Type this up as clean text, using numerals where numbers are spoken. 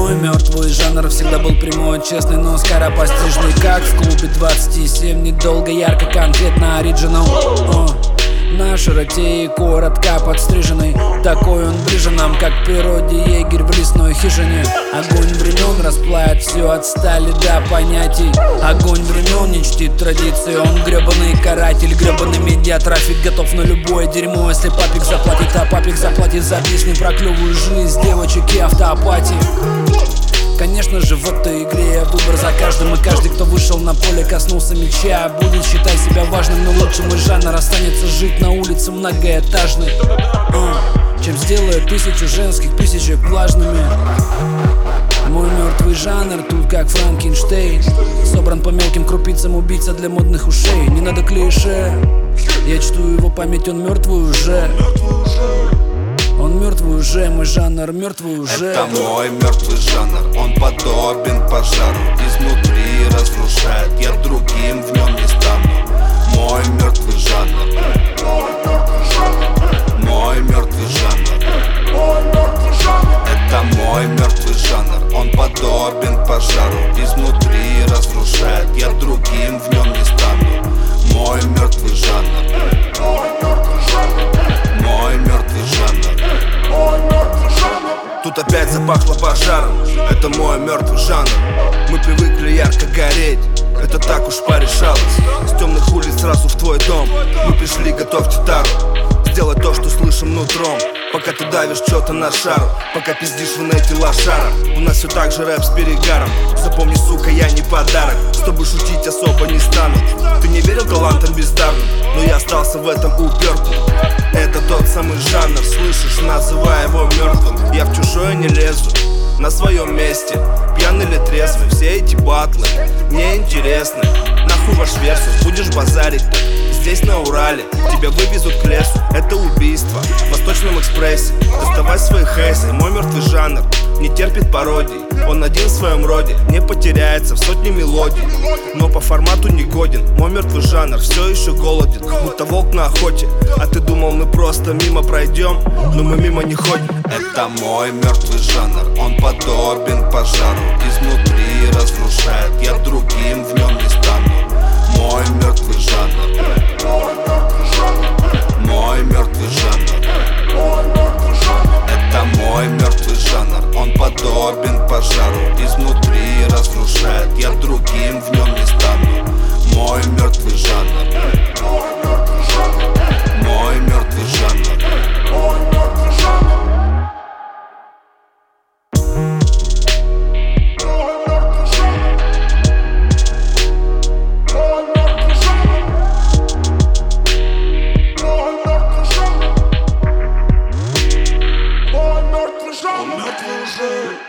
Мой мертвый жанр всегда был прямой, честный, но скоропостижный. Как в клубе 27, недолго, ярко, конкретно оригинал. На широте и коротко подстриженный. Такой он ближе нам, как к природе егерь в лесной хижине. Огонь времен расплавит все от стали до понятий. Огонь времен не чтит традиции. Он гребаный каратель, гребаный медиатрафик. Готов на любое дерьмо, если папик заплатит. А папик заплатит за песню про клевую жизнь девочек и автоапатии. Конечно же, в этой игре выбор за каждым. И каждый, кто вышел на поле, коснулся мяча, будет считать себя важным. Но лучше мой жанр останется жить на улице многоэтажной, чем сделает тысячу женских писечек влажными. Мой мертвый жанр тут как Франкенштейн, собран по мелким крупицам, убийца для модных ушей. Не надо клише, я чту его память, он мертвый уже. Он мертвый уже, мой жанр мертвый уже. Это мой мертвый жанр, он подобен пожару. Изнутри разрушает, я другим в нем не стану. Мой мертвый жанр, мой мертвый жанр. Это мой мертвый жанр, он подобен пожару. Изнутри разрушает, я другим в нем не стану. Мой мертвый жанр, мой мертвый жанр. Тут опять запахло пожаром, это мой мертвый жанр. Мы привыкли ярко гореть, это так уж порешалось. С темных улиц сразу в твой дом мы пришли, готовьте тару. Сделать то, что слышим нутром, пока ты давишь что-то на шару, пока пиздишь в инете лошара. У нас все так же рэп с перегаром. Запомни, сука, я не подарок, с тобой шутить особо не стану. Ты не верил талантам бездарным, но я остался в этом упертым. Это тот самый жанр, слышишь, называй его мертвым. Я в чужое не лезу, на своем месте, пьяный или трезвый. Все эти батлы неинтересны. Нахуй ваш версус, будешь базарить здесь на Урале, тебя вывезут к лесу. Это убийство в Восточном экспрессе. Доставай свои хейсы. Мой мертвый жанр не терпит пародий. Он один в своем роде, не потеряется в сотне мелодий, но по формату не годен. Мой мертвый жанр все еще голоден, будто волк на охоте. А ты думал, мы просто мимо пройдем, но мы мимо не ходим. Это мой мертвый жанр, он подобен пожару. Изнутри разрушает, я другим в нем не стану. Мой мертвый жанр, мой мертвый жанр. Это мой мертвый жанр, он подобен пожару. Изнутри разрушает, я другим в нем не стану. Мой мертвый жанр, мой мертвый жанр. Он мертвый жанр.